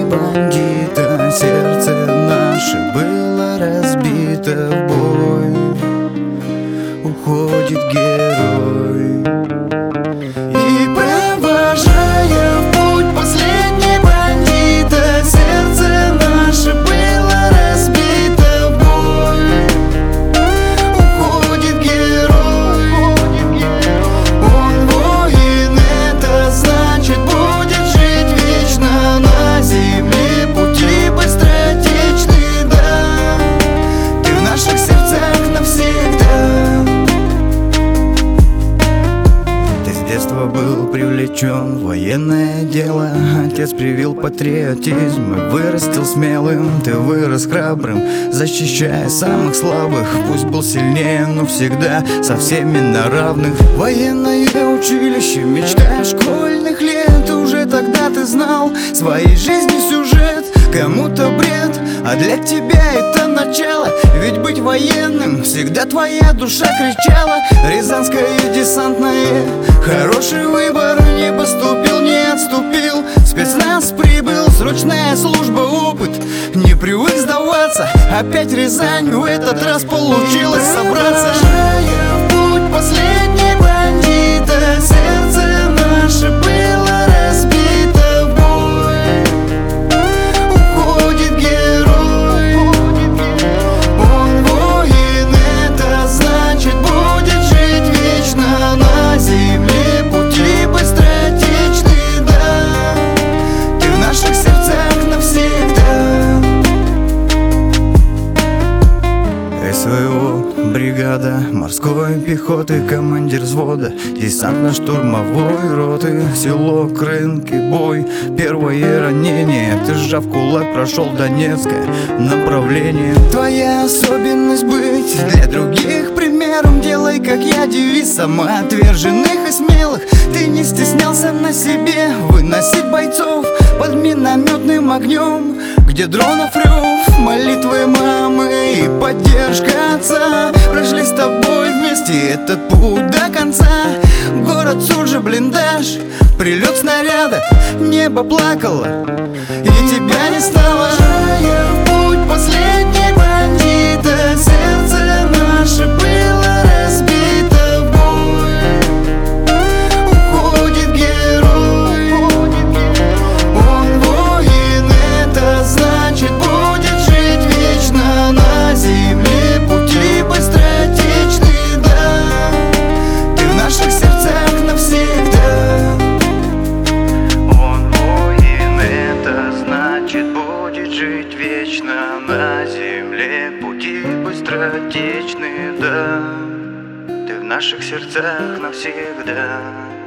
бандита, сердце наше было разбито в бой. Уходит герой и, провожая в путь последний бандита, сердце наше было разбито в бой. Уходит герой, он воин, это значит будет жить вечно на земле. Пути быстротечны, да, ты в наших сердцах навсегда. С детства был привлечен в военное дело. Отец привил патриотизм и вырастил смелым. Ты вырос храбрым, защищая самых слабых. Пусть был сильнее, но всегда со всеми на равных. Военное училище, мечта школьных лет. Уже тогда ты знал своей жизни сюжет. Кому-то бред, а для тебя это начало. Ведь быть военным всегда твоя душа кричала. Рязанское десантное, хороший выбор. Не поступил, не отступил, спецназ прибыл, срочная служба, опыт. Не привык сдаваться, опять Рязань. В этот раз получилось собраться. В путь последний бандита, сердце наше было разбито в бой. Уходит герой, он воин, это значит будет жить вечно на земле. Пути быстротечны, да, ты в наших сердцах навсегда. СВО бригада морской пехоты, командир взвода десантно-штурмовой роты. Село Крынки, бой, первое ранение. Ты, сжав кулак, прошел Донецкое направление. Твоя особенность быть для других примером. Делай, как я, девиз самоотверженных и смелых. Ты не стеснялся на себе выносить бойцов под минометным огнем, где дронов рев, молитвы мамы и поддержка отца. Прошли с тобой вместе этот путь до конца. Город Суджа, блиндаж, прилет снаряда, небо плакало и тебя не стало. В путь последний бандита, сердце наше было разбито в бой. Уходит герой, он воин, это значит будет жить вечно на земле. Пути быстротечны, да, ты в наших сердцах навсегда. Он воин, это значит будет жить вечно на земле. Пути быстротечны, да, ты в наших сердцах навсегда.